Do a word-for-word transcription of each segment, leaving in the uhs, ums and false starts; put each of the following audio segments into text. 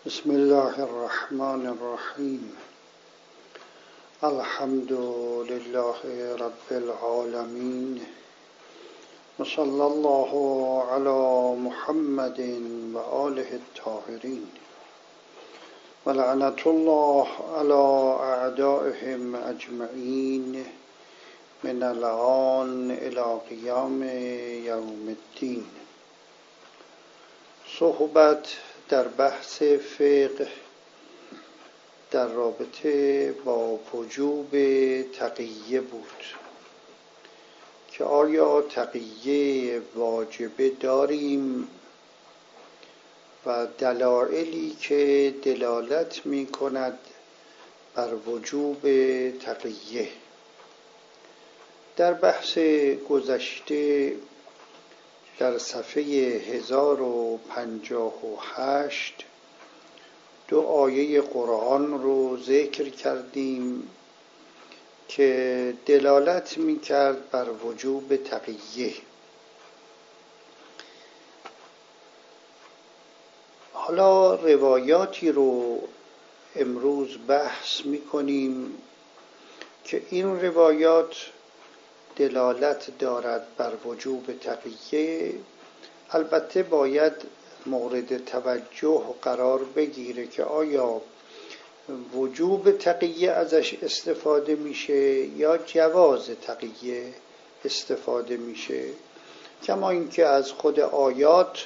بسم الله الرحمن الرحیم. الحمد لله رب العالمین و صلی الله علی محمد و آله الطاهرین و لعنت الله علی اعدائهم اجمعین من الآن الی قیام یوم الدین. صحبت در بحث فقه در رابطه با وجوب تقیه بود که آیا تقیه واجبه داریم و دلایلی که دلالت می کند بر وجوب تقیه. در بحث گذشته در صفحه هزار و پنجاه و هشت دو آیه قرآن رو ذکر کردیم که دلالت می کرد بر وجوب تقیه. حالا روایاتی رو امروز بحث می کنیم که این روایات دلالت دارد بر وجوب تقیه. البته باید مورد توجه قرار بگیره که آیا وجوب تقیه ازش استفاده میشه یا جواز تقیه استفاده میشه، کما اینکه از خود آیات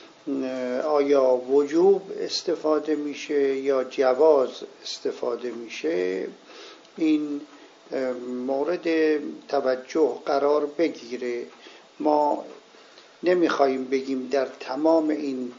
آیا وجوب استفاده میشه یا جواز استفاده میشه این مورد توجه قرار بگیره. ما نمیخوایم بگیم در تمام این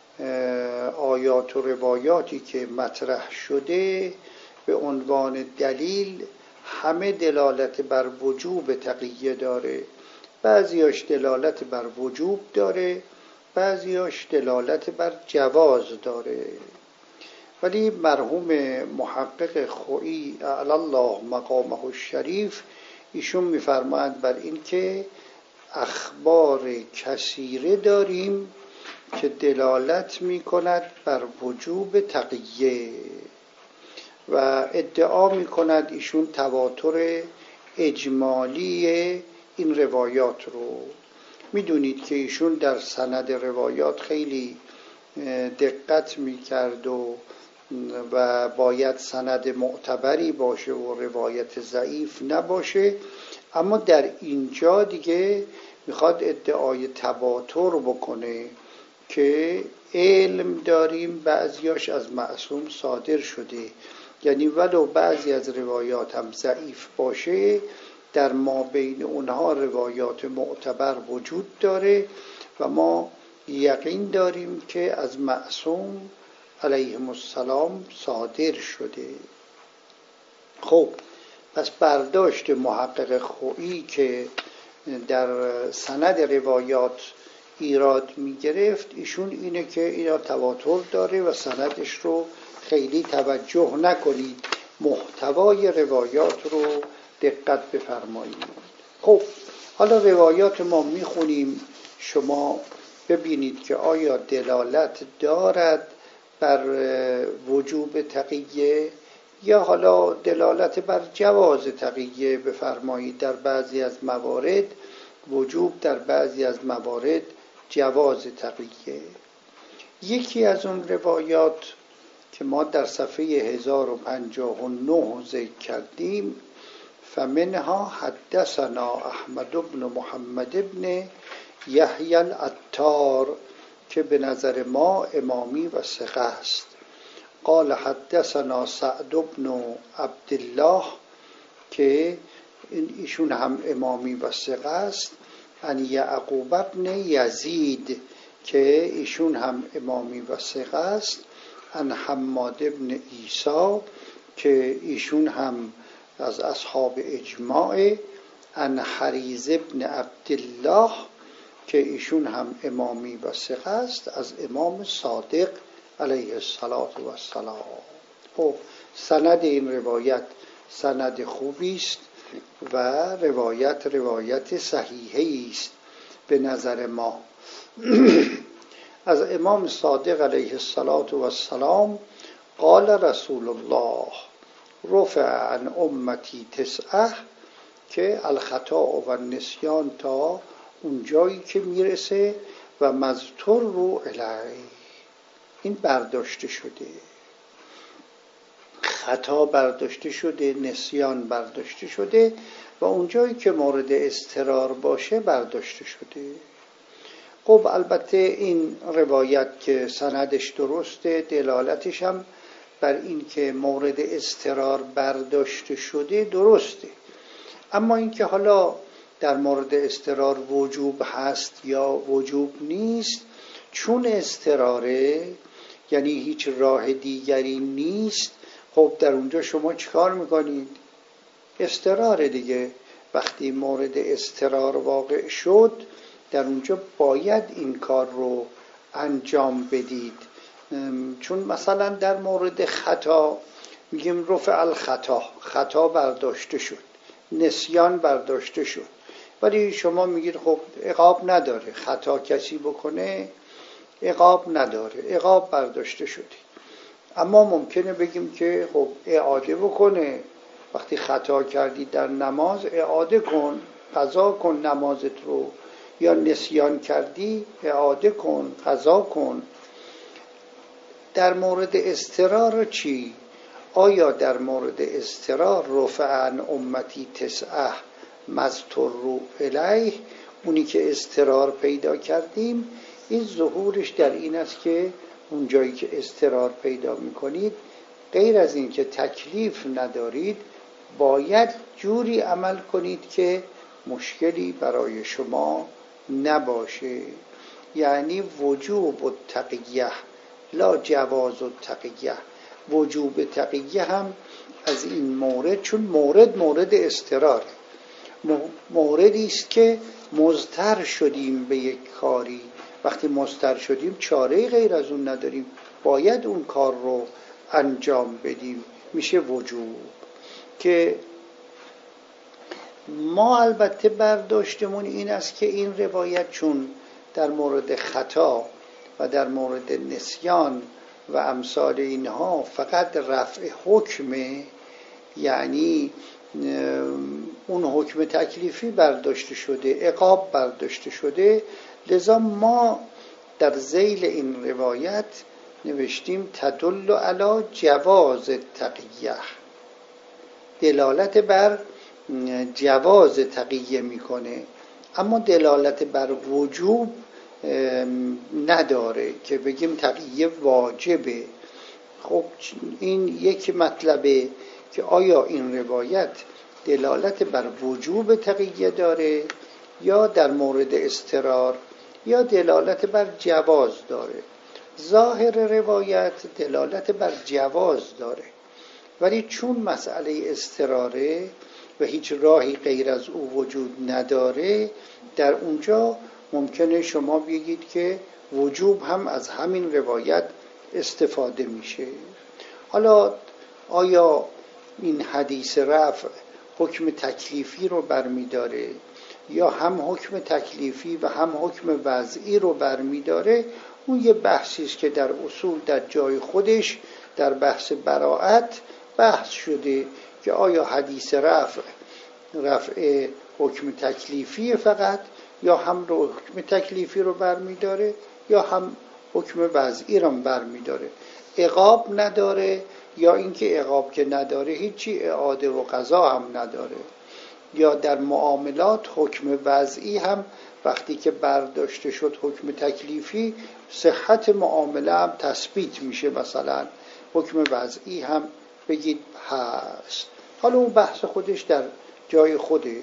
آیات و روایاتی که مطرح شده به عنوان دلیل همه دلالت بر وجوب تقیه داره. بعضیاش دلالت بر وجوب داره، بعضیاش دلالت بر جواز داره. ولی مرحوم محقق خویی اعلی الله مقامه الشریف ایشون میفرمایند بر این که اخبار کثیره داریم که دلالت میکند بر وجوب تقیه و ادعا میکند ایشون تواتر اجمالی این روایات رو. میدونید که ایشون در سند روایات خیلی دقت میکرد و و باید سند معتبری باشه و روایت ضعیف نباشه، اما در اینجا دیگه میخواد ادعای تواتر بکنه که علم داریم بعضیاش از معصوم صادر شده، یعنی ولو بعضی از روایات هم ضعیف باشه در ما بین اونها روایات معتبر وجود داره و ما یقین داریم که از معصوم علیهم السلام صادر شده. خب پس برداشت محقق خویی که در سند روایات ایراد می گرفت ایشون اینه که اینا تواتر داره و سندش رو خیلی توجه نکنید، محتوای روایات رو دقت بفرمایید. خب حالا روایات ما می خونیم، شما ببینید که آیا دلالت دارد بر وجوب تقیه یا حالا دلالت بر جواز تقیه بفرمایید. در بعضی از موارد وجوب، در بعضی از موارد جواز تقیه. یکی از اون روایات که ما در صفحه هزار و پنجاه و نه ذکر کردیم، فمنها حدثنا احمد بن محمد بن یحیی العطار که به نظر ما امامی و ثقه است. قال حدثنا سعد بن عبدالله که ایشون هم امامی و ثقه است. ان یعقوب بن یزید که ایشون هم امامی و ثقه است. ان حماد بن عیسی که ایشون هم از اصحاب اجماع. ان حریز بن عبدالله که ایشون هم امامی و ثقه است از امام صادق علیه السلام. خب سند این روایت سند خوبی است و روایت روایت صحیحی است به نظر ما. از امام صادق علیه السلام قال رسول الله رفع عن امتی تسعه، که الخطا و نسیان تا اون جایی که میرسه و مذتر رو الی، این برداشته شده، خطا برداشته شده، نسیان برداشته شده و اون جایی که مورد اضطرار باشه برداشته شده. خب البته این روایت که سندش درسته، دلالتش هم بر این که مورد اضطرار برداشته شده درسته، اما اینکه حالا در مورد اضطرار وجوب هست یا وجوب نیست، چون اضطراره یعنی هیچ راه دیگری نیست، خب در اونجا شما چیکار میکنید؟ اضطراره دیگه. وقتی مورد اضطرار واقع شد در اونجا باید این کار رو انجام بدید. چون مثلا در مورد خطا میگیم رفع الخطا، خطا برداشته شد، نسیان برداشته شد، ولی شما میگید خب عقاب نداره، خطا کسی بکنه عقاب نداره، عقاب برداشته شده. اما ممکنه بگیم که خب اعاده بکنه، وقتی خطا کردی در نماز اعاده کن، قضا کن نمازت رو، یا نسیان کردی اعاده کن، قضا کن. در مورد اضطرار چی؟ آیا در مورد اضطرار رفع عن امتی تسعه مذتر رو الیه، اونی که اضطرار پیدا کردیم، این ظهورش در این است که اون جایی که اضطرار پیدا میکنید غیر از این که تکلیف ندارید باید جوری عمل کنید که مشکلی برای شما نباشه. یعنی وجوب التقیه لا جواز التقیه. وجوب تقیه هم از این مورد، چون مورد مورد اضطراره، موردی است که مضطر شدیم به یک کاری. وقتی مضطر شدیم چاره غیر از اون نداریم، باید اون کار رو انجام بدیم، میشه وجوب. که ما البته برداشتمون این است که این روایت چون در مورد خطا و در مورد نسیان و امثال اینها فقط رفع حکمه، یعنی اون حکم تکلیفی برداشته شده، عقاب برداشته شده، لذا ما در ذیل این روایت نوشتیم تدل علی جواز تقیه، دلالت بر جواز تقیه میکنه، اما دلالت بر وجوب نداره که بگیم تقیه واجبه. خب این یک مطلبه که آیا این روایت دلالت بر وجوب تقیه داره یا در مورد اضطرار یا دلالت بر جواز داره. ظاهر روایت دلالت بر جواز داره، ولی چون مسئله اضطراره و هیچ راهی غیر از او وجود نداره، در اونجا ممکنه شما بگید که وجوب هم از همین روایت استفاده میشه. حالا آیا این حدیث رفع حکم تکلیفی رو برمیداره یا هم حکم تکلیفی و هم حکم وضعی رو برمیداره؟ اون یه بحثی است که در اصول در جای خودش در بحث براءت بحث شده که آیا حدیث رفع رفع حکم تکلیفی فقط یا هم رو حکم تکلیفی رو برمیداره یا هم حکم وضعی رو برمیداره، عقاب نداره یا اینکه عقاب که نداره هیچی اعاده و قضا هم نداره، یا در معاملات حکم وضعی هم وقتی که برداشته شد حکم تکلیفی صحت معامله هم تثبیت میشه، مثلا حکم وضعی هم بگید هست. حالا اون بحث خودش در جای خودش.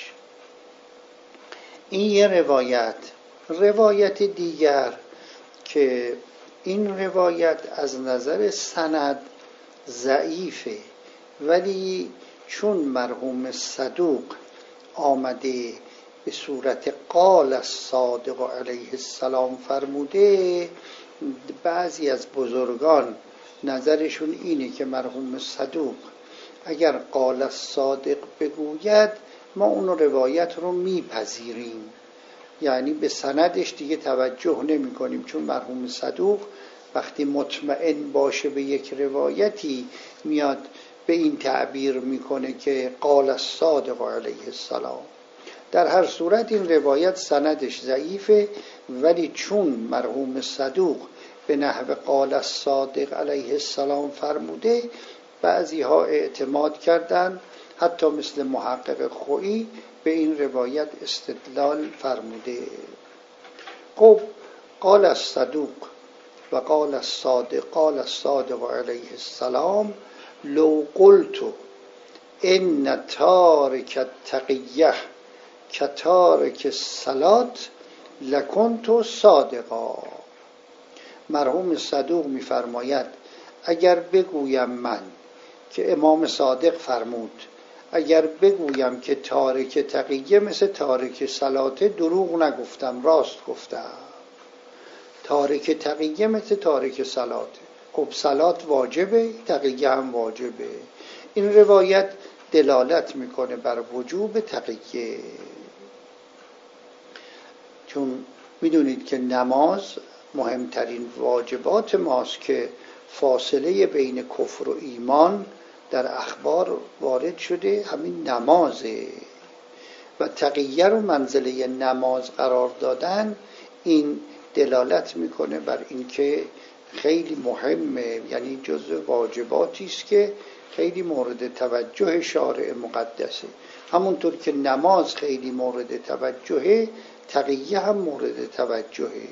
این یه روایت. روایت دیگر که این روایت از نظر سند ضعیفه، ولی چون مرحوم صدوق آمده به صورت قال الصادق علیه السلام فرموده، بعضی از بزرگان نظرشون اینه که مرحوم صدوق اگر قال الصادق بگوید ما اون روایت رو میپذیریم، یعنی به سندش دیگه توجه نمی کنیم، چون مرحوم صدوق وقتی مطمئن باشه به یک روایتی میاد به این تعبیر میکنه که قال الصادق علیه السلام. در هر صورت این روایت سندش ضعیفه، ولی چون مرحوم صدوق به نحو قال الصادق علیه السلام فرموده، بعضی ها اعتماد کردن، حتی مثل محقق خویی به این روایت استدلال فرموده. خب قال الصدوق و قال الصادق قال الصادق علیه السلام لو قلت ان تارک التقیه کتارک الصلاة لکنت صادقا. مرحوم صدوق می‌فرماید اگر بگویم من که امام صادق فرمود، اگر بگویم که تارک تقیه مثل تارک صلات، دروغ نگفتم، راست گفتم. تارک تقیه مثل تارک صلات. خب صلات واجبه، تقیه هم واجبه. این روایت دلالت میکنه بر وجوب تقیه، چون میدونید که نماز مهمترین واجبات ماست که فاصله بین کفر و ایمان در اخبار وارد شده همین نمازه و تقیه رو منزله نماز قرار دادن. این دلالت میکنه بر اینکه خیلی مهمه، یعنی جزء واجباتی است که خیلی مورد توجه شارع مقدسه. همونطور که نماز خیلی مورد توجهه، تقیه هم مورد توجهه.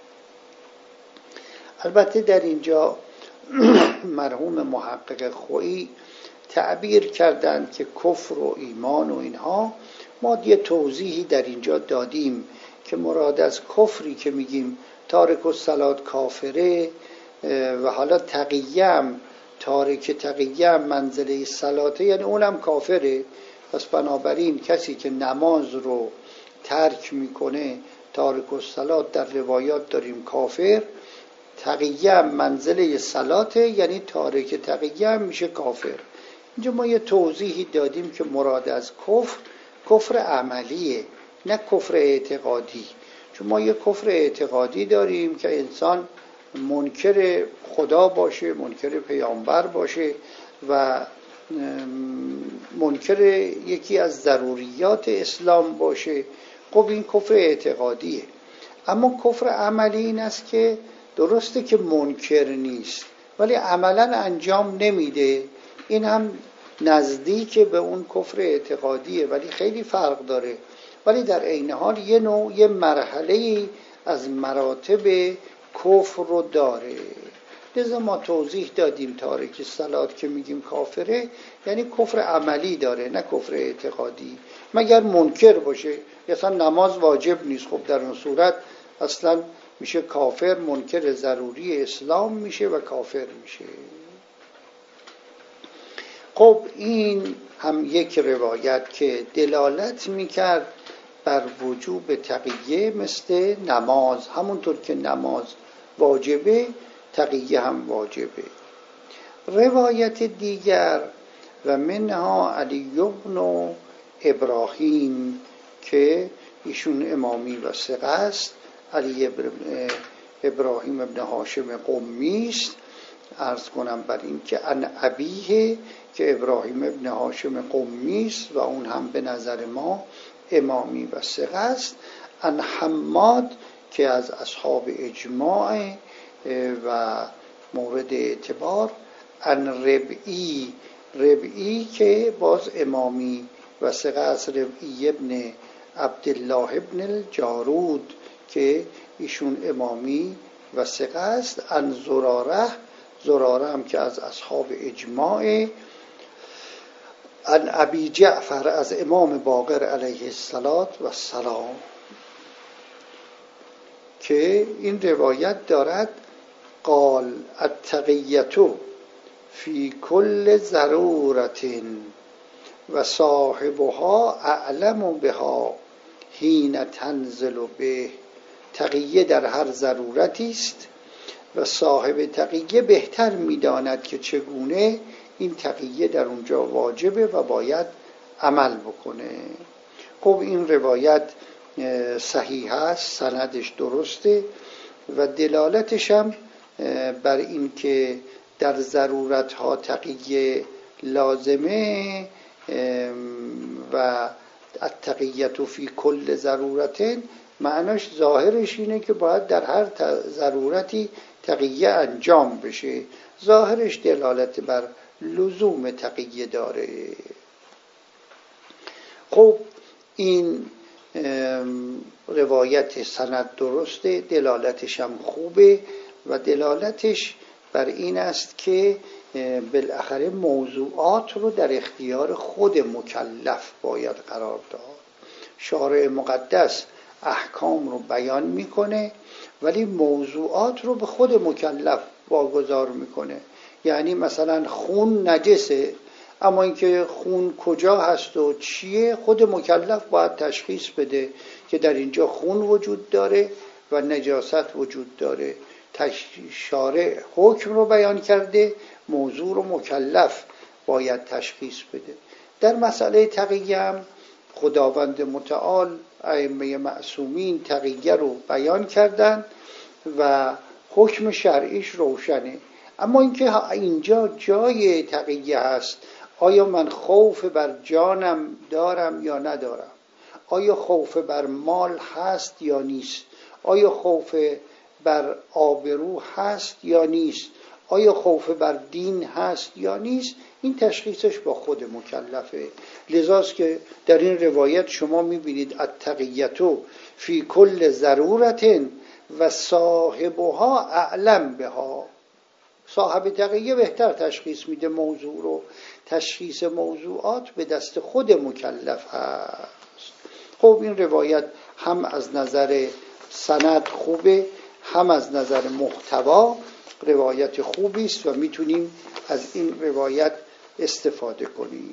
البته در اینجا مرحوم محقق خویی تعبیر کردند که کفر و ایمان و اینها، ما یه توضیحی در اینجا دادیم که مراد از کفری که میگیم تارک الصلات کافره و حالا تقیه هم تارک تقیه هم منزله صلاته، یعنی اونم کافره. پس بنابراین کسی که نماز رو ترک میکنه تارک الصلات در روایات داریم کافر، تقیه هم منزله صلاته، یعنی تارک تقیه هم میشه کافر. اینجا ما یه توضیحی دادیم که مراد از کفر کفر عملیه، نه کفر اعتقادی. چون ما یه کفر اعتقادی داریم که انسان منکر خدا باشه، منکر پیامبر باشه و منکر یکی از ضروریات اسلام باشه. خب این کفر اعتقادیه. اما کفر عملی این است که درسته که منکر نیست ولی عملا انجام نمیده، این هم نزدیک به اون کفر اعتقادیه ولی خیلی فرق داره، ولی در عین حال یه نوع یه مرحله از مراتب کفر رو داره. لذا ما توضیح دادیم تارک صلات که میگیم کافره یعنی کفر عملی داره، نه کفر اعتقادی، مگر منکر باشه. اصلا نماز واجب نیست، خب در اون صورت اصلا میشه کافر، منکر ضروری اسلام میشه و کافر میشه. خب این هم یک روایت که دلالت میکرد بر وجوب تقیه مثل نماز. همونطور که نماز واجبه، تقیه هم واجبه. روایت دیگر و منها علی بن ابراهیم که ایشون امامی و ثقه است، علی ابراهیم ابن هاشم قمی است. عرض کنم بر این که ان ابیه که ابراهیم ابن هاشم قمی است و اون هم به نظر ما امامی و ثقه است. ان حماد که از اصحاب اجماع و مورد اعتبار. ان ربعی ربعی که باز امامی و ثقه است، ربعی ابن عبدالله ابن الجارود که ایشون امامی و ثقه است. ان زراره زراره هم که از اصحاب اجماع. ان ابی جعفر از امام باقر علیه السلام که این روایت دارد قال التقیة فی کل ضرورت و صاحبها اعلم بها حین تنزل به. تقیه در هر ضرورتی است و صاحب تقیه بهتر می‌داند که چگونه این تقیه در اونجا واجبه و باید عمل بکنه. خب این روایت صحیح است، سندش درسته و دلالتش هم بر این که در ضرورت ها تقیه لازمه و التقیة فی کل ضرورت، معناش ظاهرش اینه که باید در هر ضرورتی تقیه انجام بشه، ظاهرش دلالت بر لزوم تقیه داره. خب این روایت سند درسته، دلالتش هم خوبه و دلالتش بر این است که بالاخره موضوعات رو در اختیار خود مکلف باید قرار داد. شارع مقدس احکام رو بیان میکنه ولی موضوعات رو به خود مکلف واگذار میکنه. یعنی مثلا خون نجسه، اما اینکه خون کجا هست و چیه خود مکلف باید تشخیص بده که در اینجا خون وجود داره و نجاست وجود داره. شارع حکم رو بیان کرده، موضوع رو مکلف باید تشخیص بده. در مسئله تقیه هم خداوند متعال ائمه معصومین تقیه رو بیان کردن و حکم شرعیش روشنه. اما اینکه اینجا جای تقیه هست، آیا من خوف بر جانم دارم یا ندارم؟ آیا خوف بر مال هست یا نیست؟ آیا خوف بر آبرو هست یا نیست؟ آیا خوف بر دین هست یا نیست؟ این تشخیصش با خود مکلفه. لذاست که در این روایت شما میبینید التقیة فی کل ضرورت و صاحبها اعلم بها. صاحب تقیه بهتر تشخیص میده موضوع رو. تشخیص موضوعات به دست خود مکلف هست. خب این روایت هم از نظر سند خوبه، هم از نظر محتوا روایت خوبی است و میتونیم از این روایت استفاده کنیم.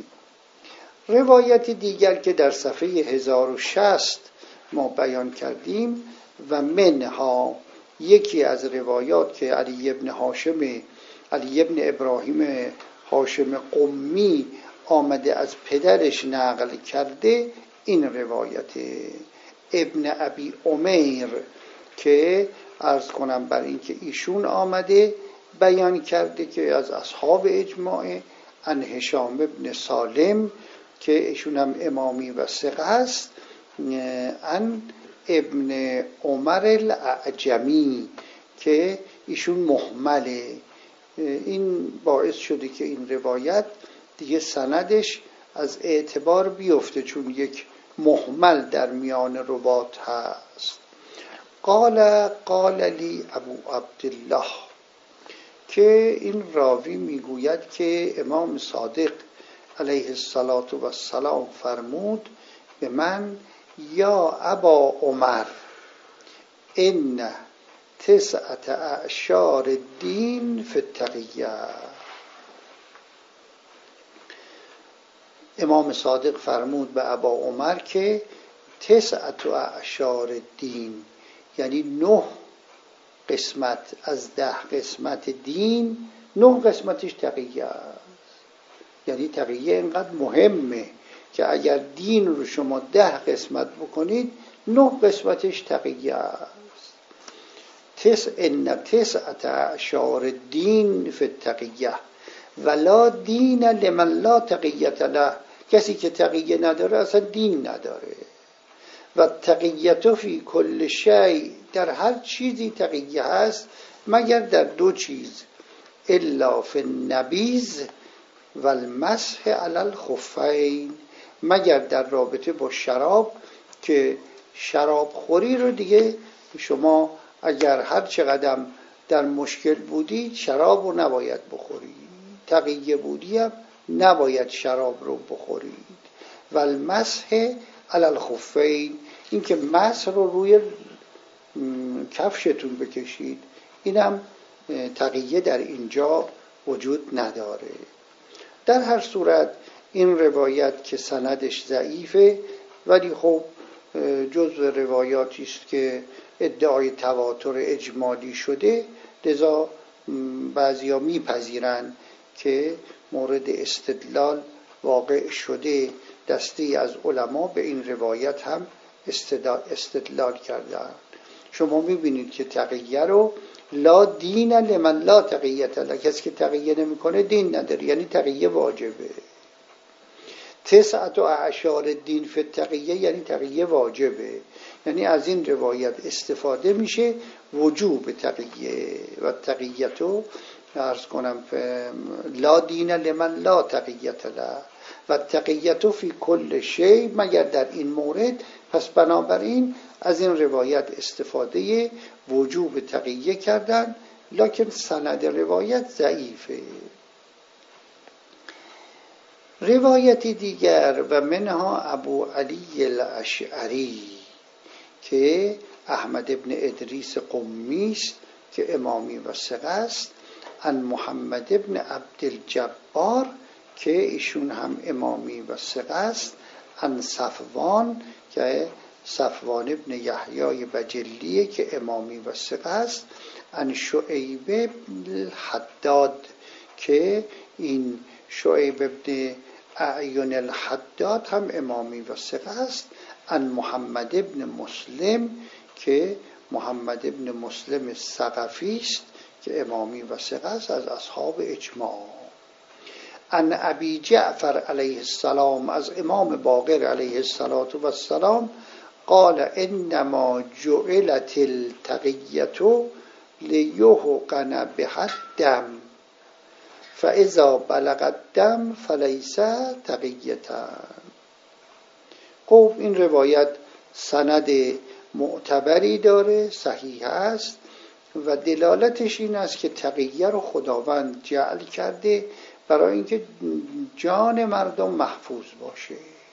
روایت دیگر که در صفحه هزار و شصت ما بیان کردیم و منها، یکی از روایات که علی ابن هاشم علی ابن ابراهیم هاشم قمی آمده از پدرش نقل کرده، این روایت ابن ابی عمیر که عرض کنم بر این که ایشون آمده بیان کرده که از اصحاب اجماع ان هشام ابن سالم که ایشون هم امامی و ثقه است، ان ابن عمر الاعجمی که ایشون مهمله. این باعث شده که این روایت دیگه سندش از اعتبار بیفته چون یک مهمل در میان روات هست. قال قال لی ابو عبدالله، که این راوی میگوید که امام صادق علیه السلام فرمود به من یا ابا عمر ان تسعت اعشار الدین فی التقیه. امام صادق فرمود به ابا عمر که تسعت اعشار الدین یعنی نه قسمت از ده قسمت دین، نه قسمتش تقیه است. یعنی تقیه اینقدر مهمه که اگر دین رو شما ده قسمت بکنید نه قسمتش تقیه است. تس ان تسعت اعشار الدین فی التقیه ولا دین لمن لا تقیه له. کسی که تقیه نداره اصلا دین نداره. و تقیه فی کل شیء، در هر چیزی تقیه هست مگر در دو چیز، الا فی النبیذ و المسح علی الخفین، مگر در رابطه با شراب که شراب خوری رو دیگه شما اگر هر چقدر در مشکل بودی شراب رو نباید بخورید، تقیه بودی هم نباید شراب رو بخورید. و المسح علی الخفین، این که مسح رو روی کفشتون بکشید، اینم تقیه در اینجا وجود نداره. در هر صورت این روایت که سندش ضعیفه ولی خب جزو روایاتی است که ادعای تواتر اجمالی شده، لذا بعضیا میپذیرن که مورد استدلال واقع شده. دستی از علما به این روایت هم استدلال کردن. شما میبینید که تقیه رو لا دین لمن لا تقیت له، کسی که تقیه نمیکنه دین نداره، یعنی تقیه واجبه. تسعت و اعشار دین فی التقیه یعنی تقیه واجبه، یعنی از این روایت استفاده میشه وجوب تقیه. و تقیتو عرض کنم لا دین لمن لا تقیت له و تقیتو فی کل شی مگر در این مورد. پس بنابراین از این روایت استفاده وجوب تقیه کردن، لکن سند روایت ضعیفه. روایتی دیگر و منها ابو علی الاشعری که احمد ابن ادریس قمی است که امامی و ثقه است، عن محمد ابن عبدالجبار که ایشون هم امامی و ثقه است، عن صفوان که صفوان ابن یحیی بجلیه که امامی و ثقه است، عن شعیب الحداد که این شعیب ابن اعین الحداد هم امامی و ثقه است، عن محمد ابن مسلم که محمد ابن مسلم ثقفی است که امامی و ثقه است از اصحاب اجماع. عن ابی جعفر علیه السلام از امام باقر علیه السلام قال انما جعلت التقیة لیحقن بها الدم فاذا بلغ الدم فلیس تقیة. خب این روایت سند معتبری داره، صحیح است و دلالتش این است که تقیه رو خداوند جعل کرده برای اینکه جان مردم محفوظ باشه.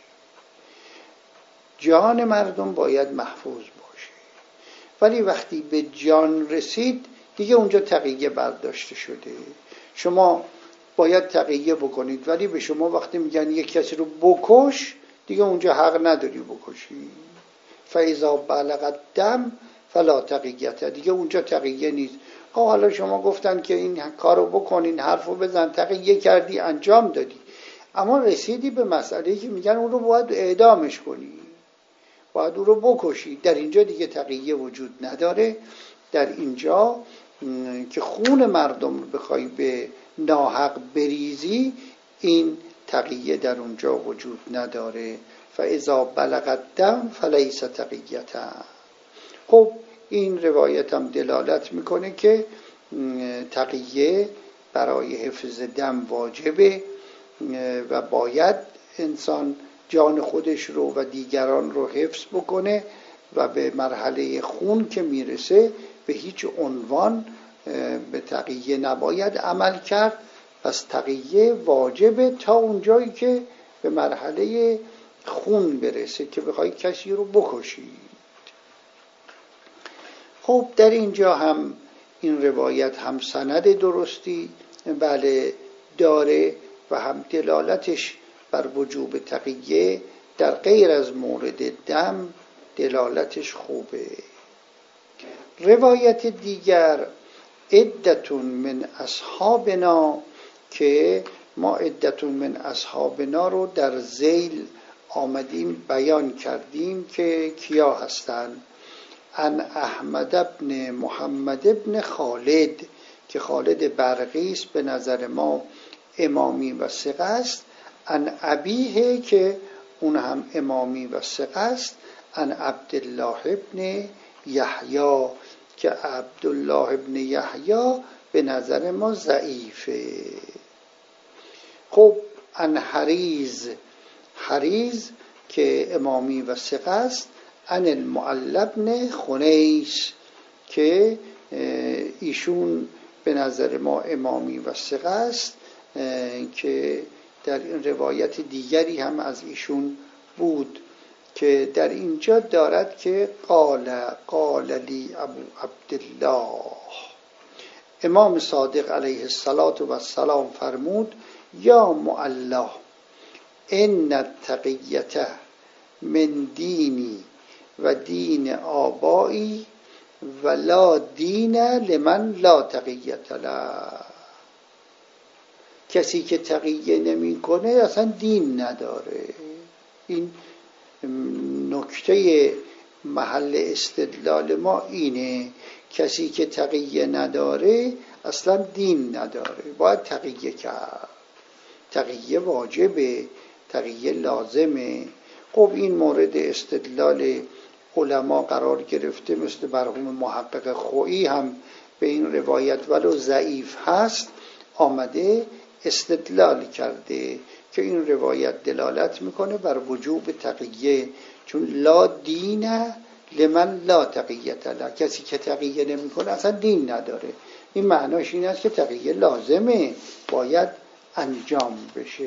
جان مردم باید محفوظ باشه، ولی وقتی به جان رسید دیگه اونجا تقیه برداشته شده. شما باید تقیه بکنید، ولی به شما وقتی میگن یک کسی رو بکش دیگه اونجا حق نداری بکشی. فاذا بلغ الدم فلا تقیة، دیگه اونجا تقیه نیست. حالا شما گفتن که این کارو بکنین، حرفو بزن، تقیه کردی، انجام دادی، اما رسیدی به مسئله که میگن اون رو باید اعدامش کنی، باید اون رو بکشی. در اینجا دیگه تقیه وجود نداره. در اینجا که خون مردم رو بخوای به ناحق بریزی، این تقیه در اونجا وجود نداره. فاذا بلغ الدم فلیس تقیة. خب این روایت هم دلالت میکنه که تقیه برای حفظ دم واجبه و باید انسان جان خودش رو و دیگران رو حفظ بکنه و به مرحله خون که میرسه به هیچ عنوان به تقیه نباید عمل کرد. پس تقیه واجبه تا اونجایی که به مرحله خون برسه که بخوای کسی رو بکشی. خب در اینجا هم این روایت هم سند درستی بله داره و هم دلالتش بر وجوب تقیه در غیر از مورد دم دلالتش خوبه. روایت دیگر عدتون من اصحابنا که ما عدتون من اصحابنا رو در ذیل آمدیم بیان کردیم که کیا هستن. عن احمد ابن محمد ابن خالد که خالد برقیس به نظر ما امامی و ثقه است. عن ابیه که اون هم امامی و ثقه است. عن عبدالله ابن یحیی که عبدالله ابن یحیی به نظر ما ضعیفه. خب عن حریز حریز که امامی و ثقه است. عن المعلی بن خنیس که ایشون به نظر ما امامی و ثقه است که در این روایت دیگری هم از ایشون بود که در اینجا دارد که قال قال لی ابو عبدالله، امام صادق علیه السلام فرمود یا معلی ان التقیة من دینی و دین آبایی و لا دین لمن لا تقیة له. کسی که تقیه نمی کنه اصلا دین نداره. این نکته محل استدلال ما اینه، کسی که تقیه نداره اصلا دین نداره، باید تقیه کرد. تقیه واجبه، تقیه لازمه. خب این مورد استدلال علما قرار گرفته، مثل مرحوم محقق خویی هم به این روایت ولو ضعیف هست آمده استدلال کرده که این روایت دلالت میکنه بر وجوب تقیه، چون لا دین لمن لا تقیت له، کسی که تقیه نمیکنه اصلا دین نداره. این معناش این است که تقیه لازمه، باید انجام بشه.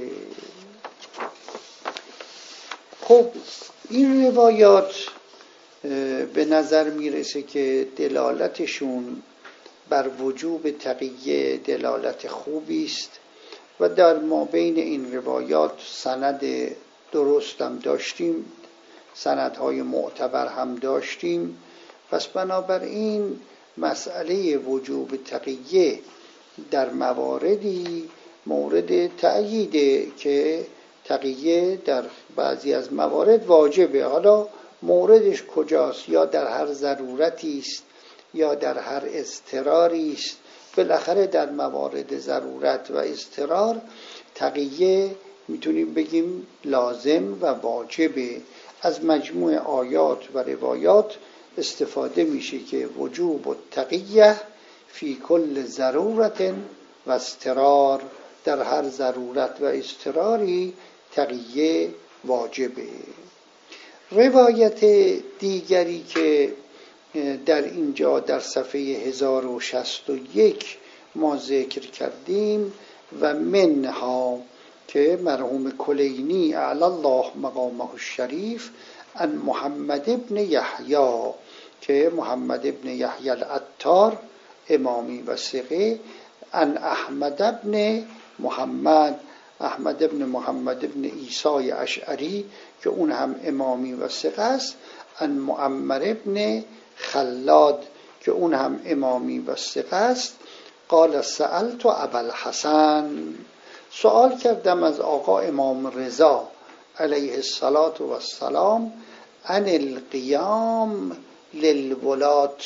خب این روایات به نظر میرسه که دلالتشون بر وجوب تقیه دلالت خوبی است و در ما بین این روایات سند درست هم داشتیم، سندهای معتبر هم داشتیم. پس بنابراین مسئله وجوب تقیه در مواردی مورد تأییده که تقیه در بعضی از موارد واجبه. حالا موردش کجاست؟ یا در هر ضرورتی است یا در هر اضطراری است. بالاخره در موارد ضرورت و اضطرار تقیه میتونیم بگیم لازم و واجبه. از مجموع آیات و روایات استفاده میشه که وجوب التقیه فی کل ضرورت و اضطرار، در هر ضرورت و اضطراری تقیه واجبه. روایت دیگری که در اینجا در صفحه هزار و شصت و یک ما ذکر کردیم و منها که مرحوم کلینی اعلی الله مقامه الشریف ان محمد ابن یحیی که محمد ابن یحیی العطار امامی و ثقه، ان احمد ابن محمد احمد ابن محمد ابن عیسی اشعری که اون هم امامی و ثقه است، ان معمر ابن خلاد که اون هم امامی و ثقه است، قال سألت ابوالحسن، سوال کردم از آقا امام رضا علیه الصلاة و السلام عن القیام للولاة،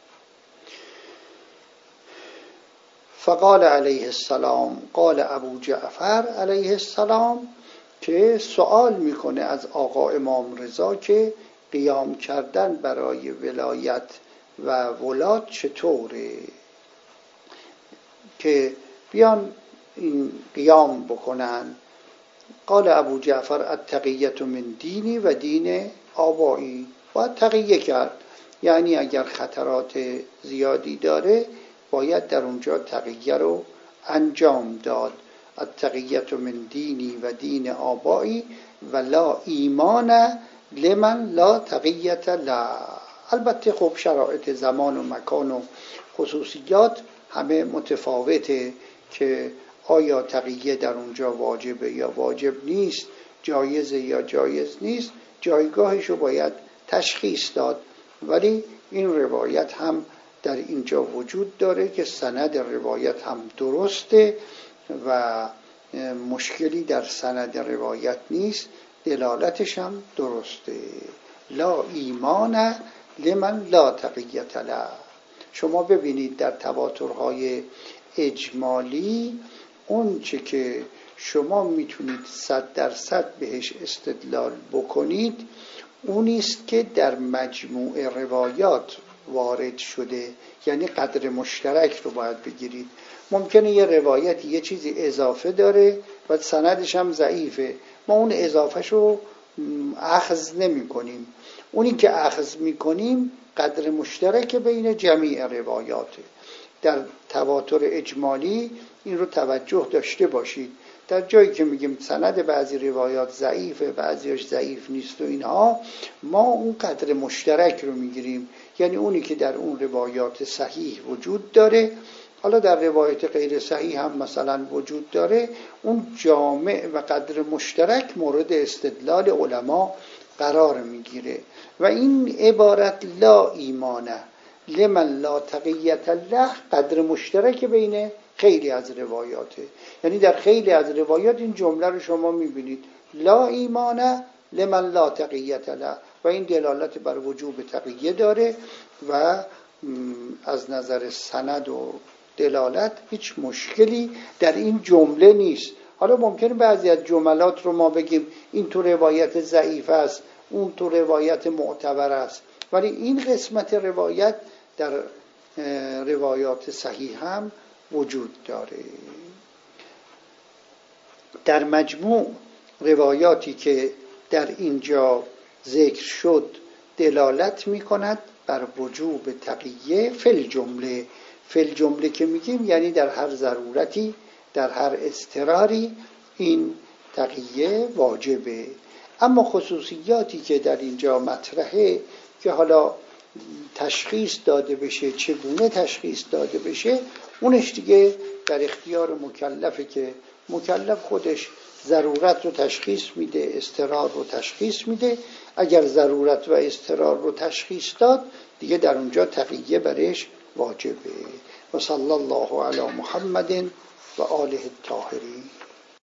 فقال علیه السلام قال ابو جعفر علیه السلام، که سوال میکنه از آقا امام رضا که قیام کردن برای ولایت و ولات چطوره، که بیان این قیام بکنن. قال ابو جعفر التقیة من دینی و دین آبایی، باید تقیه کرد، یعنی اگر خطرات زیادی داره باید در اونجا تقیه رو انجام داد. التقیة من دینی و دین آبایی و لا ایمان لمن لا تقیة له. البته خب شرایط زمان و مکان و خصوصیات همه متفاوته که آیا تقیه در اونجا واجبه یا واجب نیست، جایزه یا جایز نیست، جایگاهش رو باید تشخیص داد. ولی این روایت هم در اینجا وجود داره که سند روایت هم درسته و مشکلی در سند روایت نیست، دلالتش هم درسته. لا ایمان لمن لا تقیة له. شما ببینید در تواترهای اجمالی اون چه که شما میتونید صد درصد بهش استدلال بکنید اونیست که در مجموع روایات وارد شده، یعنی قدر مشترک رو باید بگیرید. ممکنه یه روایت یه چیزی اضافه داره و سندش هم ضعیفه، ما اون اضافهش رو اخذ نمی کنیم، اونی که اخذ می کنیم قدر مشترک بین جمیع روایاته. در تواتر اجمالی این رو توجه داشته باشید. در جایی که میگیم سند بعضی روایات ضعیفه بعضیش ضعیف نیست و اینها، ما اون قدر مشترک رو میگیریم، یعنی اونی که در اون روایات صحیح وجود داره، حالا در روایت غیر صحیح هم مثلا وجود داره، اون جامع و قدر مشترک مورد استدلال علما قرار میگیره. و این عبارت لا ایمانه لمن لا تقیة له قدر مشترک بین خیلی از روایاته، یعنی در خیلی از روایات این جمله رو شما میبینید لا ایمانه لمن لا تقیة له، و این دلالت بر وجوب تقیه داره و از نظر سند و دلالت هیچ مشکلی در این جمله نیست. حالا ممکنه بعضی از جملات رو ما بگیم این تو روایت ضعیف است، اون تو روایت معتبر است، ولی این قسمت روایت در روایات صحیح هم وجود داره. در مجموع روایاتی که در اینجا ذکر شد دلالت می کند بر وجوب تقیه فل جمله. فل جمله که میگیم یعنی در هر ضرورتی، در هر اضطراری این تقیه واجبه. اما خصوصیاتی که در اینجا مطرحه که حالا تشخیص داده بشه، چگونه تشخیص داده بشه، اونش دیگه در اختیار مکلفه که مکلف خودش ضرورت رو تشخیص میده، اضطرار رو تشخیص میده. اگر ضرورت و اضطرار رو تشخیص داد دیگه در اونجا تقیه برش واجبه. و صلی الله علی محمد و آله الطاهرین.